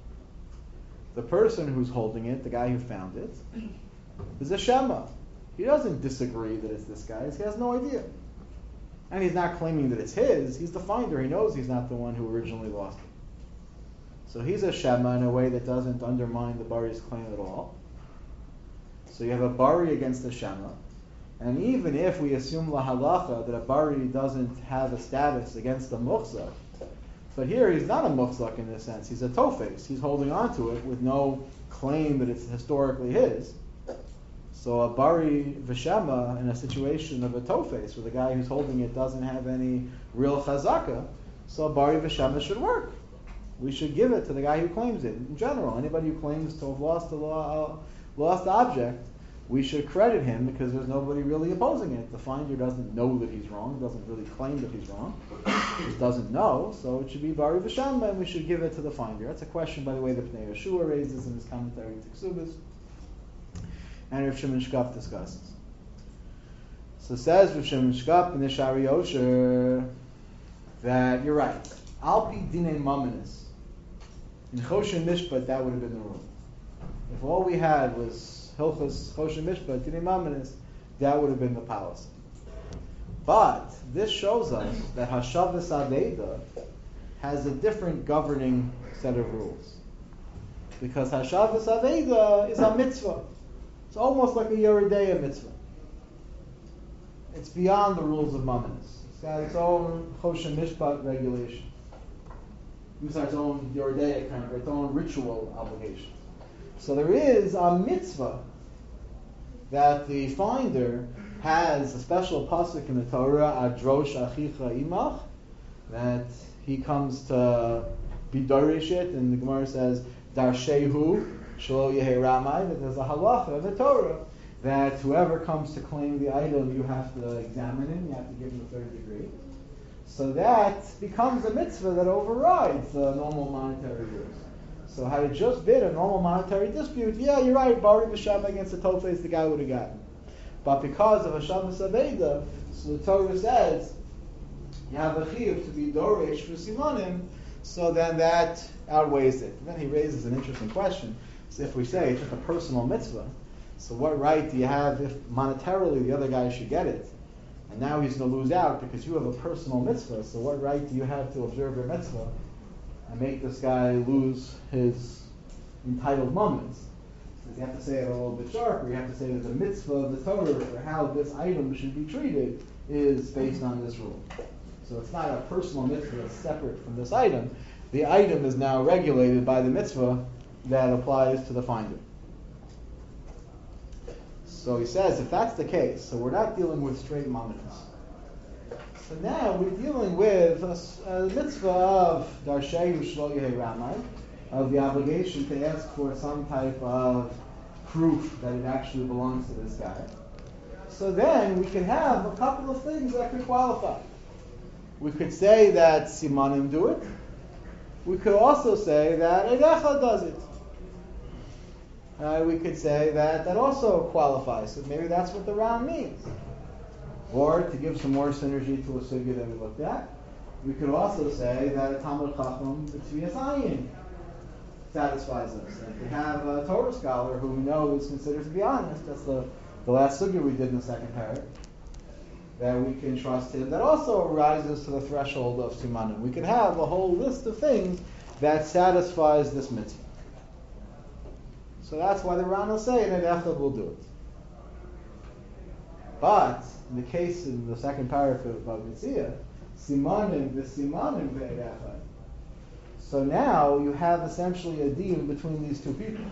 The person who's holding it, the guy who found it, is a shema. He doesn't disagree that it's this guy's. He has no idea. And he's not claiming that it's his. He's the finder. He knows he's not the one who originally lost it. So he's a shema in a way that doesn't undermine the bari's claim at all. So you have a bari against a shema. And even if we assume la halacha that a bari doesn't have a status against the muchzak, but here he's not a muchzak in this sense. He's a tofes. He's holding on to it with no claim that it's historically his. So a bari v'shema in a situation of a tofes, where the guy who's holding it doesn't have any real chazaka, so a bari v'shema should work. We should give it to the guy who claims it. In general, anybody who claims to have lost a uh, lost object, we should credit him because there's nobody really opposing it. The finder doesn't know that he's wrong, doesn't really claim that he's wrong, just doesn't know, so it should be bari v'shema, and we should give it to the finder. That's a question, by the way, that Pnei Yeshua raises in his commentary to Ksubas, and Rav Shimon Shkop discusses. So says Rav Shimon Shkop in the Shari Yosher that you're right. Al pi dinei mamanis. In Choshen Mishpat, that would have been the rule. If all we had was Hilchos Choshen Mishpat, Dinei Mamanis, that would have been the policy. But this shows us that Hashavas Aveda has a different governing set of rules. Because Hashavas Aveda is a mitzvah. It's almost like a Yeridea mitzvah. It's beyond the rules of Mamanis. It's got its own Choshen Mishpat regulation. besides its own Yoredaic kind of its own ritual obligations. So there is a mitzvah that the finder has a special pasuk in the Torah, Adrosh Achicha Imach, that he comes to be dorish it, and the Gemara says, Darshehu Shelo Yehe Ramai, that there's a halacha in the Torah that whoever comes to claim the item, you have to examine him, you have to give him a third degree. So that becomes a mitzvah that overrides the normal monetary rules. So had it just been a normal monetary dispute, yeah, you're right, Bari B'Shama against the Tofes, the guy would have gotten. But because of a Shabbos Aveda, so the Torah says, you have a chiyuv to be Doresh for Simanim, so then that outweighs it. And then he raises an interesting question. So if we say it's just a personal mitzvah, so what right do you have if monetarily the other guy should get it? And now he's going to lose out because you have a personal mitzvah, so what right do you have to observe your mitzvah and make this guy lose his entitled moments? So you have to say it a little bit sharper. You have to say that the mitzvah of the Torah for how this item should be treated is based on this rule. So it's not a personal mitzvah that's separate from this item. The item is now regulated by the mitzvah that applies to the finder. So he says, if that's the case, so we're not dealing with straight mamonos. So now we're dealing with a, a mitzvah of Darshehu Shelo Yehe Ramai, of the obligation to ask for some type of proof that it actually belongs to this guy. So then we can have a couple of things that could qualify. We could say that Simanim do it. We could also say that Eidecha does it. Uh, we could say that that also qualifies. So maybe that's what the Ram means. Or to give some more synergy to a sugya that we looked at, we could also say that a Talmud Chacham B'Tzviyas Ayin satisfies us. And if we have a Torah scholar who we know is considered to be honest, that's the, the last sugya we did in the second parak, that we can trust him, that also rises to the threshold of Simanim. We can have a whole list of things that satisfies this mitzvah. So that's why the Ran will say, and Echad will do it. But in the case in the second paragraph of Mitzvah, Simanim, the Simanim ve'Echad. So now you have essentially a deal between these two people,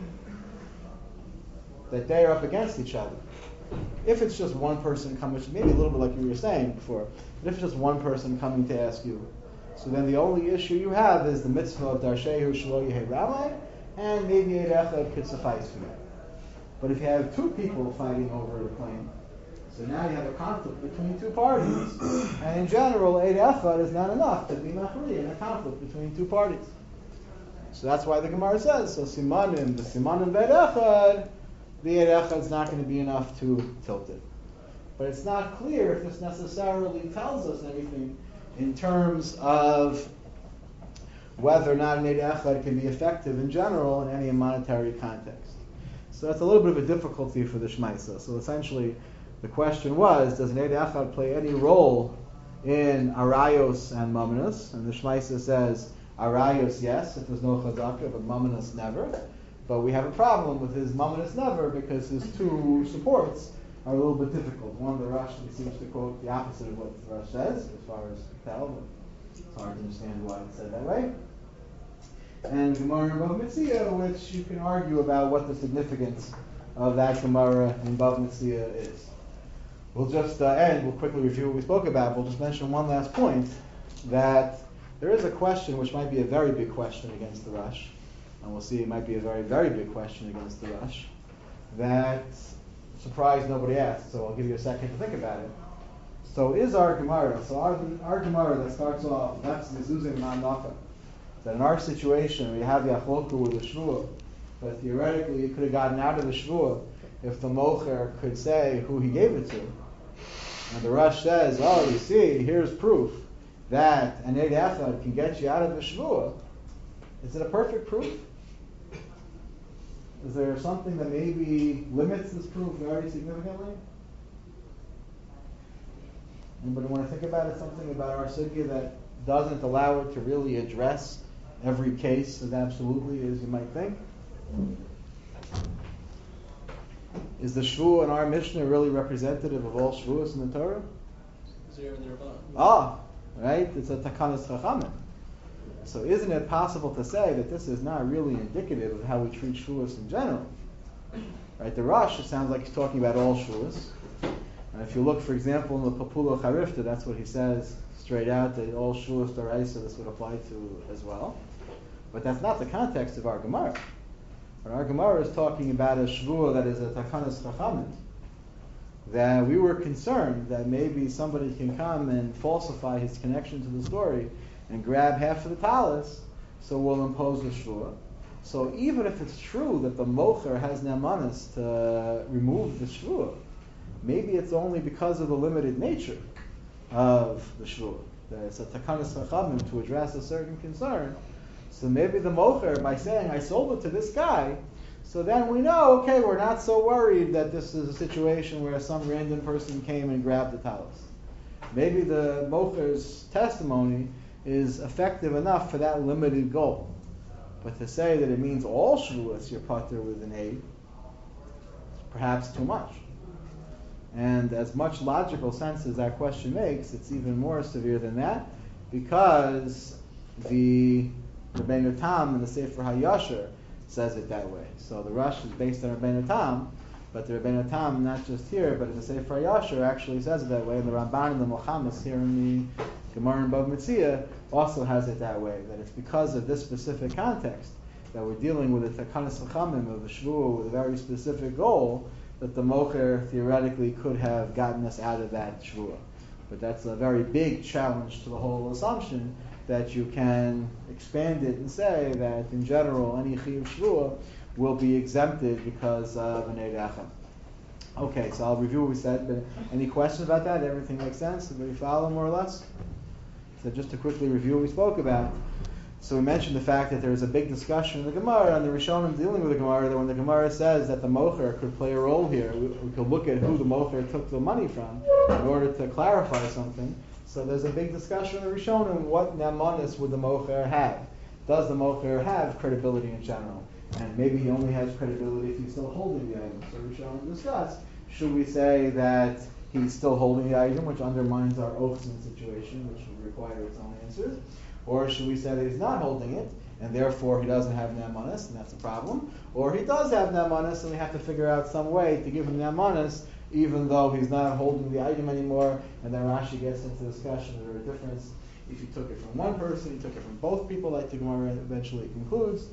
that they are up against each other. If it's just one person coming, maybe a little bit like you were saying before, but if it's just one person coming to ask you, so then the only issue you have is the mitzvah of Darshehu Shelo Yehe Ramai, and maybe Eid Echad could suffice for that. But if you have two people fighting over the claim, so now you have a conflict between two parties, and in general, Eid Echad is not enough to be machri in a conflict between two parties. So that's why the Gemara says, so Simanim, the Simanim Eid Echad, the Eid Echad is not going to be enough to tilt it. But it's not clear if this necessarily tells us anything in terms of whether or not an Eid Echad can be effective in general in any monetary context. So that's a little bit of a difficulty for the Shmaisa. So essentially, the question was, does an Eid Echad play any role in Arayos and Mamonos? And the Shmaisa says, Arayos yes, if there's no Chazaka, but Mamonos never. But we have a problem with his Mamonos never because his two supports are a little bit difficult. One, the Rosh seems to quote the opposite of what the Rosh says, as far as tell, but it's hard to understand why it's said that way. And Gemara in Bav Metzia, which you can argue about what the significance of that Gemara in Bav Metzia is. We'll just uh, end, we'll quickly review what we spoke about, we'll just mention one last point, that there is a question which might be a very big question against the Rosh, and we'll see it might be a very, very big question against the Rosh, that surprised nobody asked, so I'll give you a second to think about it. So is our Gemara, so our, our Gemara that starts off, that's Mezuzah Ma'anaka, that in our situation we have Yachloku with the Shvuah, but theoretically you could have gotten out of the Shvuah if the Mocher could say who he gave it to. And the Rosh says, oh, you see, here's proof that an Eid Echad can get you out of the Shvuah. Is it a perfect proof? Is there something that maybe limits this proof very significantly? Anybody want to think about it? Something about our sugya that doesn't allow it to really address every case as absolutely as you might think? Is the shvuah in our Mishnah really representative of all shvuahs in the Torah? Zero the Rabbanan. Ah, right? It's a takanas chachamim. So isn't it possible to say that this is not really indicative of how we treat Shavuos in general? Right? The Rosh, it sounds like he's talking about all Shavuos. And if you look, for example, in the Papula Charifta, that's what he says straight out, that all Shavuos D'Oraisa this would apply to as well. But that's not the context of our Gemara. But our Gemara is talking about a Shavuot that is a Takanas Chachamim. That we were concerned that maybe somebody can come and falsify his connection to the story and grab half of the talis, so we'll impose a Shavuot. So even if it's true that the Mocher has Nemanis to remove the Shavuot, maybe it's only because of the limited nature of the Shavuot. That it's a Takanas Chachamim to address a certain concern. So maybe the Mocher, by saying, I sold it to this guy, so then we know, okay, we're not so worried that this is a situation where some random person came and grabbed the talis. Maybe the Mocher's testimony is effective enough for that limited goal. But to say that it means all Shavuos you're pater with an aid, perhaps too much. And as much logical sense as that question makes, it's even more severe than that, because the Rebbeinu Tam in the Sefer HaYashar says it that way. So the Rush is based on Rebbeinu Tam, but the Rebbeinu Tam, not just here, but in the Sefer HaYashar, actually says it that way, and the Ramban and the Mochamis here in the Gemara and Bava Metzia also has it that way, that it's because of this specific context that we're dealing with a Takanas Chachamim of a Shvuah with a very specific goal, that the Mocher theoretically could have gotten us out of that Shvuah. But that's a very big challenge to the whole assumption that you can expand it and say that in general any Chiyuv Shvuah will be exempted because of an Eid Echad. Okay, so I'll review what we said, but any questions about that? Everything makes sense? Did we follow more or less? So just to quickly review what we spoke about. So we mentioned the fact that there is a big discussion in the Gemara, and the Rishonim dealing with the Gemara, that when the Gemara says that the Mocher could play a role here, we, we could look at who the Mocher took the money from in order to clarify something. So there's a big discussion in the Rishonim, what Nemanis would the Mocher have? Does the Mocher have credibility in general? And maybe he only has credibility if he's still holding the item. So Rishonim discuss, should we say that he's still holding the item, which undermines our Ochsen situation, which would require its own answers? Or should we say that he's not holding it, and therefore he doesn't have Nemanis, and that's a problem? Or he does have Nemanis, and we have to figure out some way to give him Nemanis, even though he's not holding the item anymore, and then Rashi gets into discussion of the difference. If you took it from one person, you took it from both people, like the Gemara eventually concludes,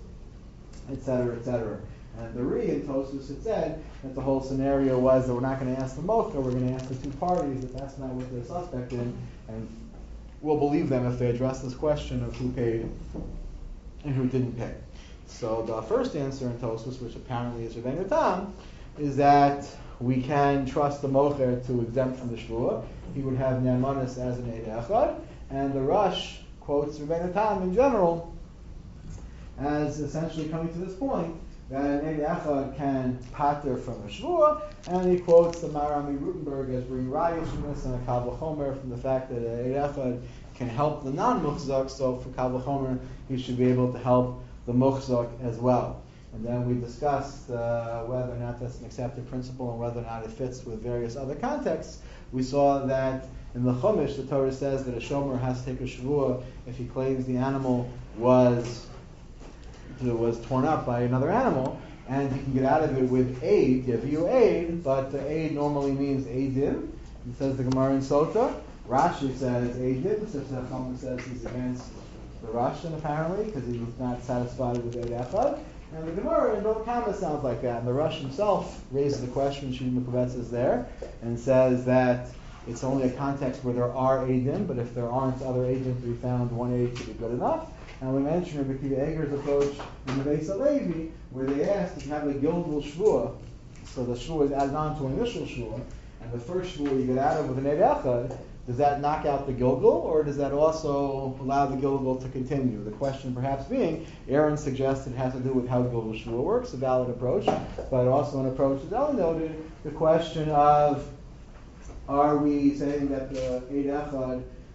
et cetera, et cetera. And the Ri in Tosfos had said that the whole scenario was that we're not going to ask the Mocher, we're going to ask the two parties if that's not what they're suspect in, and we'll believe them if they address this question of who paid and who didn't pay. So the first answer in Tosfos, which apparently is Rebbeinu Tam, is that we can trust the Mocher to exempt from the Shvuah. He would have Nemanis as an Eid Echad, and the Rush quotes Rebbeinu Tam in general as essentially coming to this point that an Eid Echad can pater from a Shvuah, and he quotes the Marami Rutenberg as bringing rayos from this and a Kal V'chomer from the fact that an Eid Echad can help the non-Muchzak, so for Kal V'chomer he should be able to help the Muchzak as well. And then we discussed uh, whether or not that's an accepted principle and whether or not it fits with various other contexts. We saw that in the Chumash, the Torah says that a shomer has to take a shvuah if he claims the animal was was torn up by another animal, and he can get out of it with aid, give you aid, but the aid normally means aidim. It says the Gemara in Sota. Rashi says aidim, such that Chacham says he's against the Russian apparently, because he was not satisfied with Eid Echad. And the Gemara in Bava Kama sounds like that. And the Rush himself raises the question, Shimon Kovetz is there, and says that it's only a context where there are Eidim, but if there aren't other Eidim to be found, one Eid should be good enough. And we mentioned Rabbi Akiva Eger's approach in the Beis HaLevi, where they asked if you have a Gilgul Shvuah, so the Shvuah is added on to an initial Shvuah, and the first Shvuah you get out of with an Eid Echad, does that knock out the Gilgul, or does that also allow the Gilgul to continue? The question perhaps being, Aaron suggested it has to do with how Gilgul Shvuah works, a valid approach, but also an approach, as Eli noted, the question of, are we saying that the Eid Echad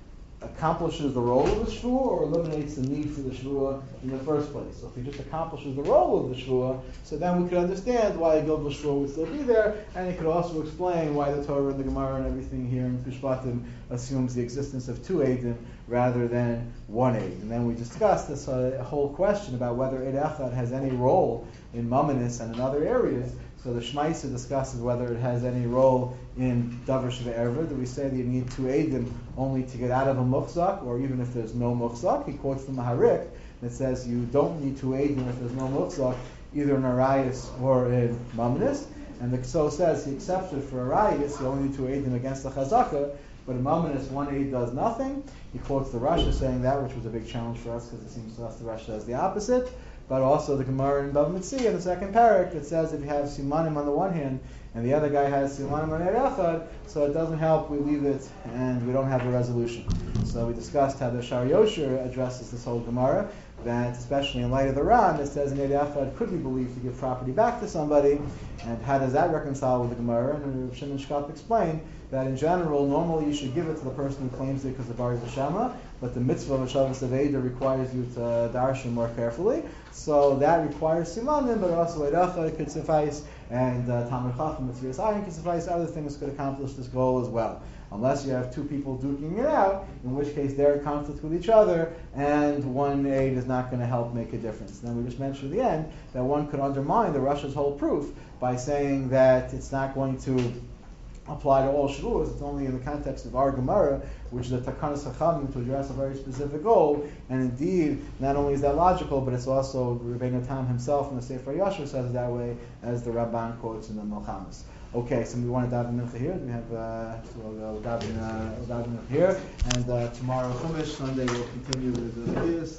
accomplishes the role of the shvuah or eliminates the need for the shvuah in the first place. So if he just accomplishes the role of the shvuah, so then we could understand why a gilgal shvuah would still be there, and it could also explain why the Torah and the Gemara and everything here in Mishpatim assumes the existence of two eidim rather than one eid. And then we discussed this uh, whole question about whether eid echad has any role in Mamanis and in other areas. So the Shmaisa discusses whether it has any role in Davar Sheva Erva. Do we say that you need two eidim only to get out of a muchzak, or even if there's no muchzak? He quotes the Maharik that says you don't need two eidim if there's no muchzak, either in Arayis or in Mamanis. And the Kso says he accepts it for Arayis, you only need two eidim against the Chazaka, but in Mamanis one eid does nothing. He quotes the Rasha saying that, which was a big challenge for us because it seems to us the Rasha says the opposite. But also the Gemara in Bava Metzia in the second parak that says if you have simanim on the one hand and the other guy has simanim on eid echad, so it doesn't help, we leave it and we don't have a resolution. So we discussed how the Shar Yosher addresses this whole Gemara, that especially in light of the Ran that says an eid echad could be believed to give property back to somebody, and how does that reconcile with the Gemara? And Rav Shimon Shkop explained that in general, normally you should give it to the person who claims it because of Bari V'Shama, but the mitzvah of Shavas Aveda requires you to darshan more carefully. So that requires simanim, but also eid echad could suffice, and uh, Talmud Chacham, Mitzvahs Ayin could suffice. Other things could accomplish this goal as well. Unless you have two people duking it out, in which case they're in conflict with each other, and one aid is not going to help make a difference. And then we just mentioned at the end that one could undermine the Russia's whole proof by saying that it's not going to apply to all shvuos. It's only in the context of our Gemara, which is a takanas hachamim to address a very specific goal. And indeed, not only is that logical, but it's also Rebbeinu Tam himself in the Sefer Yashar says it that way, as the Rabban quotes in the Milchamas. Okay, so we want to daven mincha here. We have uh, so we'll daven uh, daven here, and uh, tomorrow Chumash, Sunday we'll continue with the uh,